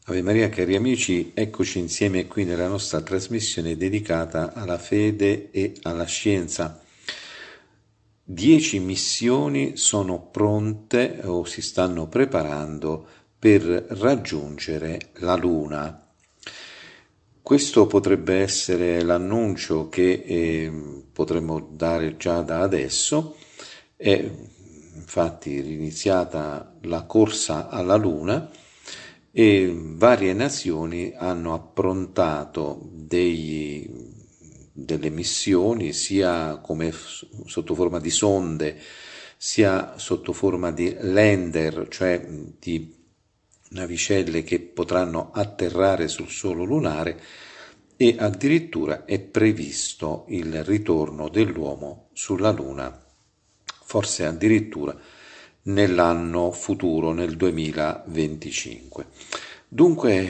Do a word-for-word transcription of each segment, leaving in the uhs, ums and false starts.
Ave Maria, cari amici, eccoci insieme qui nella nostra trasmissione dedicata alla fede e alla scienza. Dieci missioni sono pronte o si stanno preparando per raggiungere la Luna. Questo potrebbe essere l'annuncio che eh, potremmo dare già da adesso. È infatti iniziata la corsa alla Luna e varie nazioni hanno approntato dei, delle missioni sia come sotto forma di sonde sia sotto forma di lander, cioè di navicelle che potranno atterrare sul suolo lunare, e addirittura è previsto il ritorno dell'uomo sulla Luna, forse addirittura nell'anno futuro, nel duemilaventicinque. Dunque,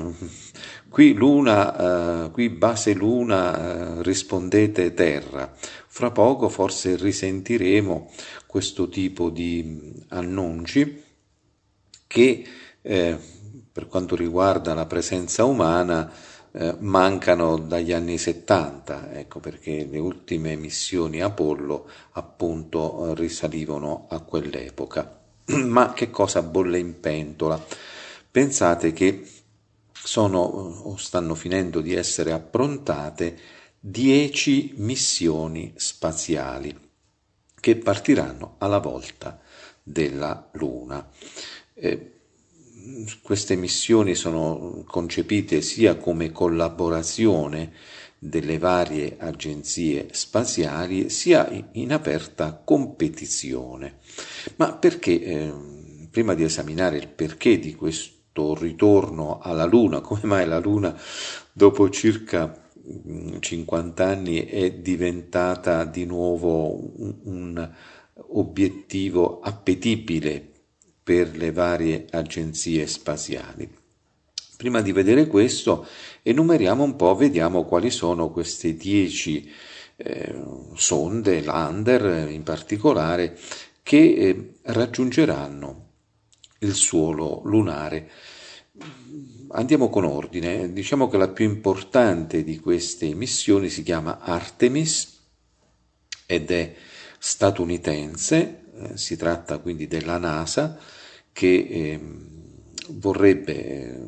qui Luna, eh, qui base Luna, eh, rispondete Terra. Fra poco forse risentiremo questo tipo di annunci che eh, per quanto riguarda la presenza umana eh, mancano dagli anni settanta, ecco perché le ultime missioni Apollo appunto risalivano a quell'epoca. Ma che cosa bolle in pentola? Pensate che sono o stanno finendo di essere approntate dieci missioni spaziali che partiranno alla volta della Luna. Eh, queste missioni sono concepite sia come collaborazione delle varie agenzie spaziali sia in aperta competizione. Ma perché, eh, prima di esaminare il perché di questo ritorno alla Luna, come mai la Luna dopo circa cinquanta anni è diventata di nuovo un, un obiettivo appetibile per le varie agenzie spaziali. Prima di vedere questo, enumeriamo un po', vediamo quali sono queste dieci eh, sonde, lander in particolare, che eh, raggiungeranno il suolo lunare. Andiamo con ordine. Diciamo che la più importante di queste missioni si chiama Artemis ed è statunitense. Eh, si tratta quindi della NASA che eh, vorrebbe eh,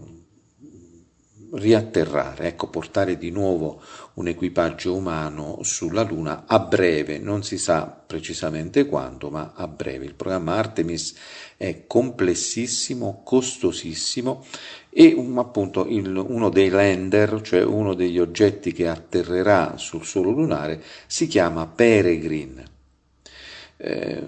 riatterrare, ecco, portare di nuovo un equipaggio umano sulla Luna a breve, non si sa precisamente quando, ma a breve. Il programma Artemis è complessissimo, costosissimo e um, appunto il, uno dei lander, cioè uno degli oggetti che atterrerà sul suolo lunare, si chiama Peregrine. Eh,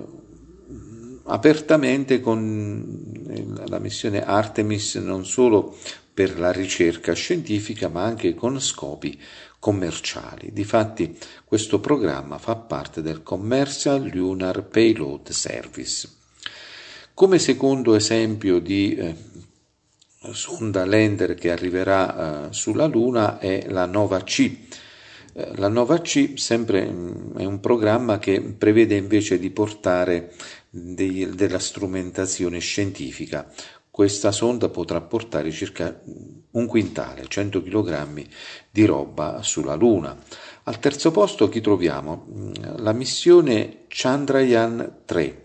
apertamente con la missione Artemis non solo per la ricerca scientifica ma anche con scopi commerciali. Difatti questo programma fa parte del Commercial Lunar Payload Service. Come secondo esempio di eh, sonda lander che arriverà eh, sulla Luna è la Nova C. La Nova C sempre è un programma che prevede invece di portare dei, della strumentazione scientifica. Questa sonda potrà portare circa un quintale, cento chilogrammi di roba sulla Luna. Al terzo posto chi troviamo? La missione Chandrayaan tre.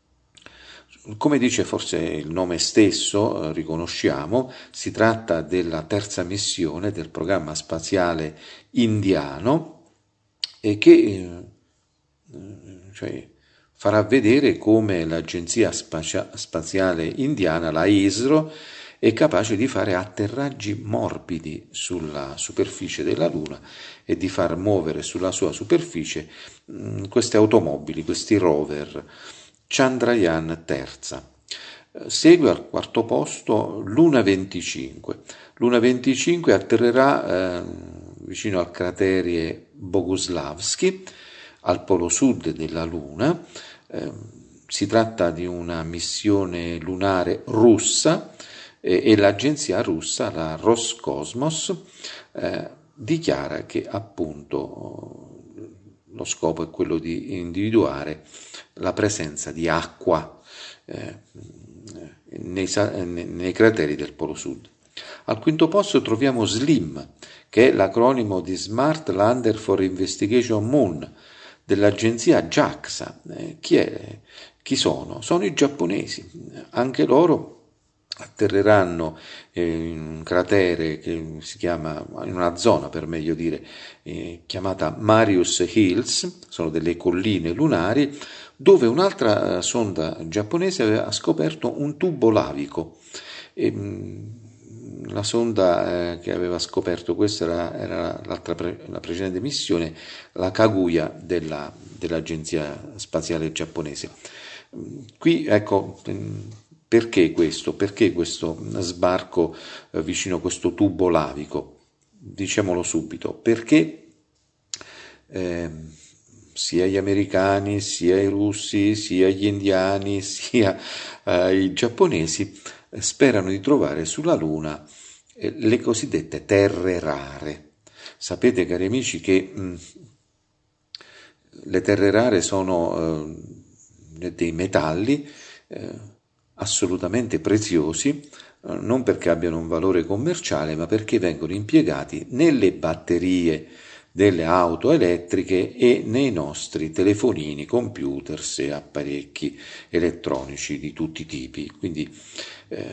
Come dice forse il nome stesso, eh, riconosciamo, si tratta della terza missione del programma spaziale indiano e che eh, cioè, farà vedere come l'agenzia spacia- spaziale indiana, la ISRO, è capace di fare atterraggi morbidi sulla superficie della Luna e di far muovere sulla sua superficie mh, queste automobili, questi rover. Chandrayaan terza. Segue al quarto posto Luna venticinque. Luna venticinque atterrerà eh, vicino al cratere Boguslavsky, al polo sud della Luna. Eh, si tratta di una missione lunare russa eh, e l'agenzia russa, la Roscosmos, eh, dichiara che appunto lo scopo è quello di individuare la presenza di acqua eh, nei, nei crateri del Polo Sud. Al quinto posto troviamo SLIM, che è l'acronimo di Smart Lander for Investigation Moon, dell'agenzia JAXA. Eh, chi è? Chi sono? Sono i giapponesi. Anche loro atterreranno in un cratere che si chiama, in una zona per meglio dire, eh, chiamata Marius Hills, sono delle colline lunari, dove un'altra sonda giapponese aveva scoperto un tubo lavico. E, mh, la sonda eh, che aveva scoperto questo era, era l'altra pre- la precedente missione, la Kaguya della, dell'agenzia spaziale giapponese. Qui ecco, perché questo? Perché questo sbarco eh, vicino a questo tubo lavico? Diciamolo subito, perché eh, sia gli americani, sia i russi, sia gli indiani, sia eh, i giapponesi eh, sperano di trovare sulla Luna eh, le cosiddette terre rare. Sapete, cari amici, che mh, le terre rare sono eh, dei metalli eh, assolutamente preziosi, eh, non perché abbiano un valore commerciale, ma perché vengono impiegati nelle batterie delle auto elettriche e nei nostri telefonini, computers e apparecchi elettronici di tutti i tipi. Quindi eh,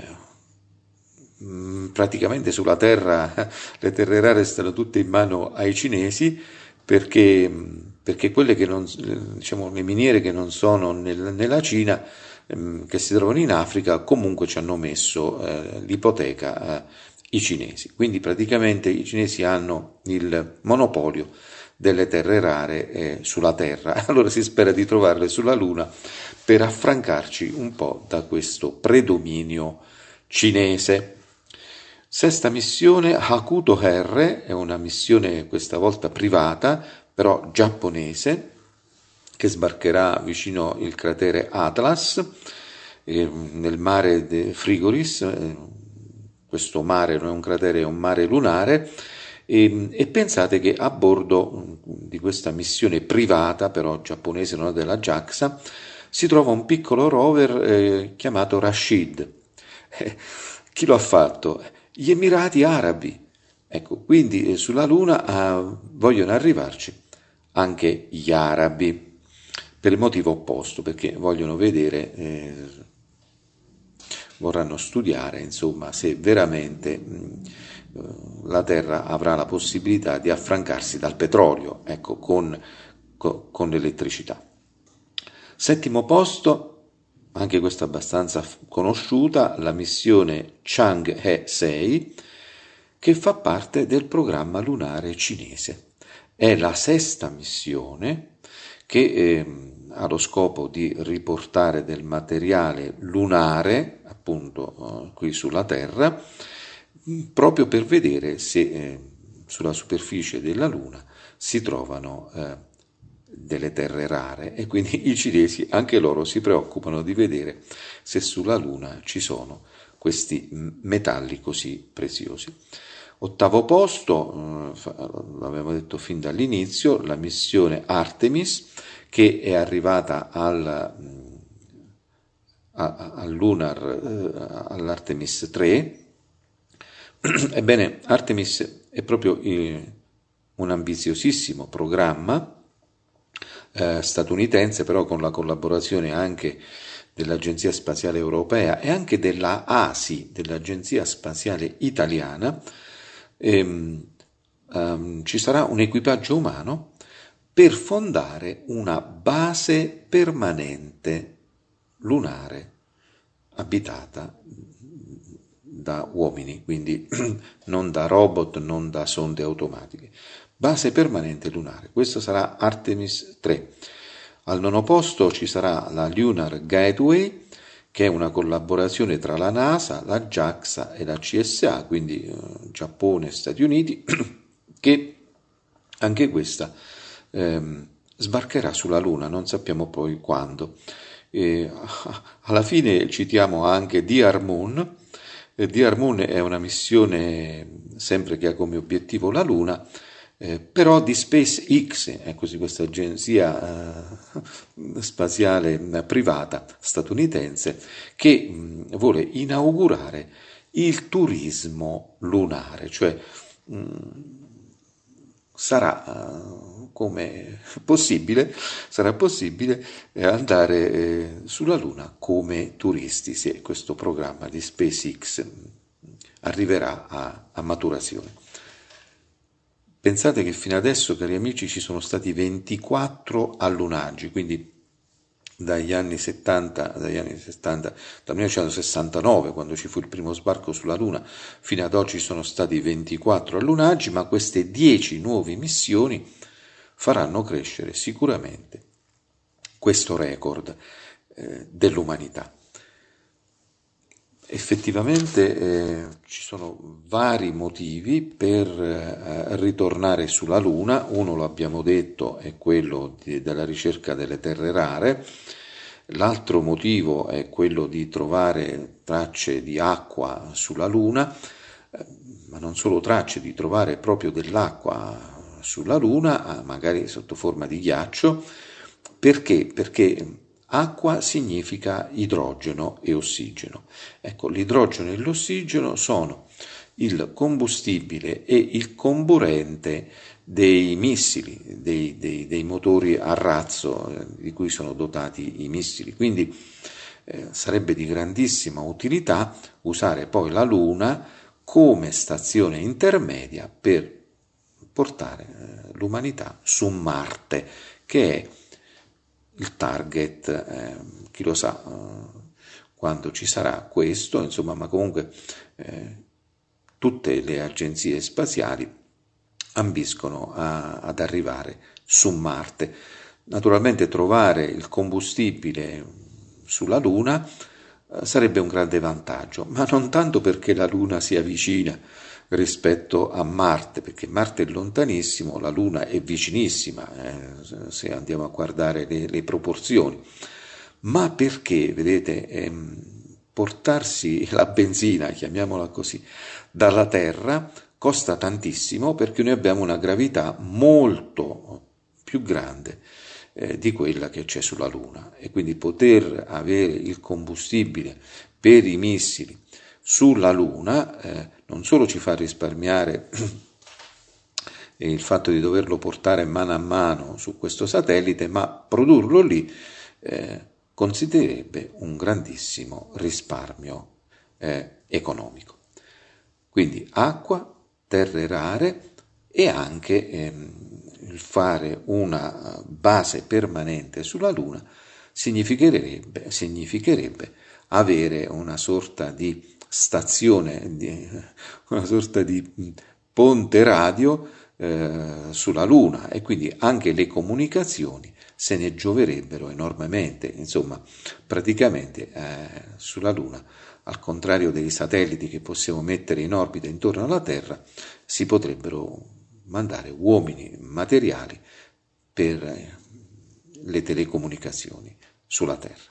praticamente sulla Terra le terre rare stanno tutte in mano ai cinesi, perché, perché quelle che non, diciamo, le miniere che non sono nel, nella Cina, ehm, che si trovano in Africa, comunque ci hanno messo eh, l'ipoteca eh, i cinesi. Quindi praticamente i cinesi hanno il monopolio delle terre rare eh, sulla Terra. Allora si spera di trovarle sulla Luna per affrancarci un po' da questo predominio cinese. Sesta missione, Hakuto R, è una missione questa volta privata, però giapponese, che sbarcherà vicino il cratere Atlas, eh, nel mare de Frigoris. Eh, questo mare non è un cratere, è un mare lunare, e, e pensate che a bordo di questa missione privata, però giapponese, non della JAXA, si trova un piccolo rover eh, chiamato Rashid. Eh, chi lo ha fatto? Gli Emirati Arabi. Ecco, quindi eh, sulla Luna eh, vogliono arrivarci anche gli arabi, per il motivo opposto, perché vogliono vedere, eh, vorranno studiare, insomma, se veramente mh, la Terra avrà la possibilità di affrancarsi dal petrolio, ecco, con, con, con l'elettricità. Settimo posto, anche questa abbastanza conosciuta, la missione Chang'e sei, che fa parte del programma lunare cinese. È la sesta missione che eh, ha lo scopo di riportare del materiale lunare, appunto eh, qui sulla Terra, proprio per vedere se eh, sulla superficie della Luna si trovano eh, delle terre rare, e quindi i cinesi anche loro si preoccupano di vedere se sulla Luna ci sono questi metalli così preziosi. Ottavo posto, eh, l'abbiamo detto fin dall'inizio, la missione Artemis, che è arrivata al, a, al Lunar, eh, all'Artemis tre. Ebbene, Artemis è proprio eh, un ambiziosissimo programma eh, statunitense, però con la collaborazione anche dell'Agenzia Spaziale Europea e anche della A S I, dell'Agenzia Spaziale Italiana. Ehm, ehm, ci sarà un equipaggio umano per fondare una base permanente lunare abitata da uomini, quindi non da robot, non da sonde automatiche. Base permanente lunare. Questo sarà Artemis tre. Al nono posto ci sarà la Lunar Gateway, che è una collaborazione tra la NASA, la JAXA e la C S A, quindi eh, Giappone e Stati Uniti, che anche questa ehm, sbarcherà sulla Luna, non sappiamo poi quando. E, alla fine citiamo anche D R Moon. D R Moon è una missione sempre che ha come obiettivo la Luna, eh, però di SpaceX, è così questa agenzia eh, spaziale privata statunitense, che mh, vuole inaugurare il turismo lunare, cioè mh, sarà uh, come possibile, sarà possibile eh, andare eh, sulla Luna come turisti se questo programma di SpaceX arriverà a, a maturazione. Pensate che fino adesso, cari amici, ci sono stati ventiquattro allunaggi, quindi dagli anni settanta, dagli anni settanta, dal millenovecentosessantanove, quando ci fu il primo sbarco sulla Luna, fino ad oggi sono stati ventiquattro allunaggi, ma queste dieci nuove missioni faranno crescere sicuramente questo record eh, dell'umanità. Effettivamente eh, ci sono vari motivi per eh, ritornare sulla Luna. Uno, lo abbiamo detto, è quello di, della ricerca delle terre rare. L'altro motivo è quello di trovare tracce di acqua sulla Luna, eh, ma non solo tracce, di trovare proprio dell'acqua sulla Luna, magari sotto forma di ghiaccio. Perché? Perché acqua significa idrogeno e ossigeno. Ecco, l'idrogeno e l'ossigeno sono il combustibile e il comburente dei missili, dei, dei, dei motori a razzo eh, di cui sono dotati i missili. Quindi eh, sarebbe di grandissima utilità usare poi la Luna come stazione intermedia per portare eh, l'umanità su Marte, che è il target, eh, chi lo sa eh, quando ci sarà questo, insomma, ma comunque eh, tutte le agenzie spaziali ambiscono a, ad arrivare su Marte. Naturalmente trovare il combustibile sulla Luna eh, sarebbe un grande vantaggio, ma non tanto perché la Luna sia vicina rispetto a Marte, perché Marte è lontanissimo, la Luna è vicinissima, eh, se andiamo a guardare le, le proporzioni, ma perché, vedete, ehm, portarsi la benzina, chiamiamola così, dalla Terra costa tantissimo, perché noi abbiamo una gravità molto più grande eh, di quella che c'è sulla Luna, e quindi poter avere il combustibile per i missili sulla Luna eh, non solo ci fa risparmiare il fatto di doverlo portare mano a mano su questo satellite, ma produrlo lì eh, considererebbe un grandissimo risparmio eh, economico. Quindi acqua, terre rare e anche ehm, il fare una base permanente sulla Luna significherebbe, significherebbe avere una sorta di stazione, una sorta di ponte radio eh, sulla Luna, e quindi anche le comunicazioni se ne gioverebbero enormemente. Insomma, praticamente eh, sulla Luna, al contrario dei satelliti che possiamo mettere in orbita intorno alla Terra, si potrebbero mandare uomini materiali per le telecomunicazioni sulla Terra.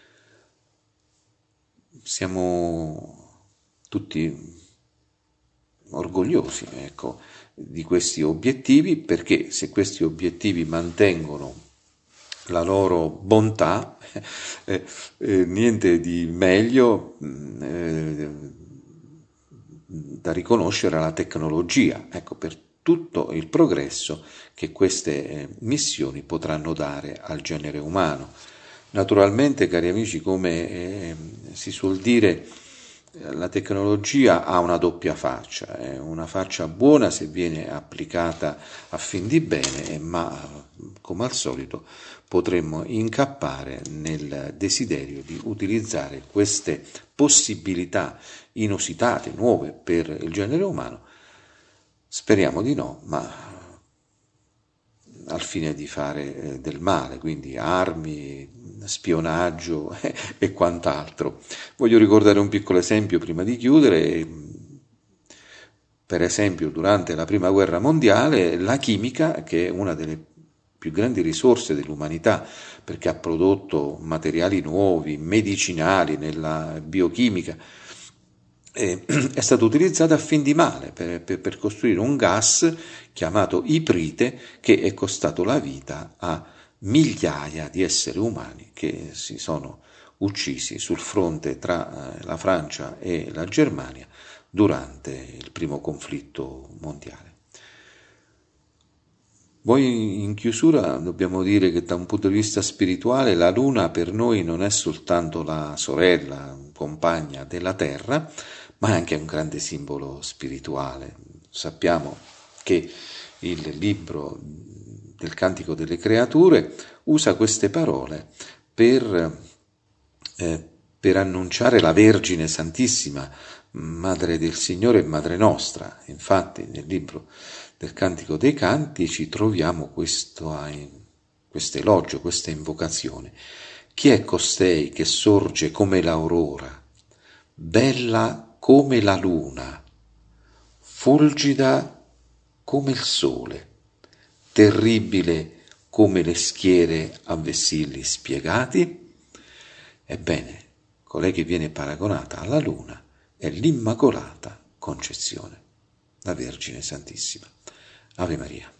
Siamo tutti orgogliosi, ecco, di questi obiettivi, perché se questi obiettivi mantengono la loro bontà, eh, eh, niente di meglio eh, da riconoscere alla tecnologia, ecco, per tutto il progresso che queste eh, missioni potranno dare al genere umano. Naturalmente, cari amici, come eh, si suol dire, la tecnologia ha una doppia faccia, è una faccia buona se viene applicata a fin di bene, ma come al solito potremmo incappare nel desiderio di utilizzare queste possibilità inusitate, nuove per il genere umano. Speriamo di no, ma al fine di fare del male, quindi armi, spionaggio e quant'altro. Voglio ricordare un piccolo esempio prima di chiudere. Per esempio, durante la Prima Guerra Mondiale, la chimica, che è una delle più grandi risorse dell'umanità, perché ha prodotto materiali nuovi, medicinali, nella biochimica, è stata utilizzata a fin di male per, per, per costruire un gas chiamato iprite, che è costato la vita a migliaia di esseri umani che si sono uccisi sul fronte tra la Francia e la Germania durante il primo conflitto mondiale. Poi in chiusura dobbiamo dire che da un punto di vista spirituale la Luna per noi non è soltanto la sorella, compagna della Terra, ma è anche un grande simbolo spirituale. Sappiamo che il libro del Cantico delle Creature usa queste parole per, eh, per annunciare la Vergine Santissima, Madre del Signore e Madre nostra. Infatti nel libro del Cantico dei Cantici troviamo questo elogio, questa invocazione. Chi è costei che sorge come l'aurora, bella come la luna, fulgida come il sole, terribile come le schiere a vessilli spiegati? Ebbene, colei che viene paragonata alla luna è l'Immacolata Concezione, la Vergine Santissima. Ave Maria.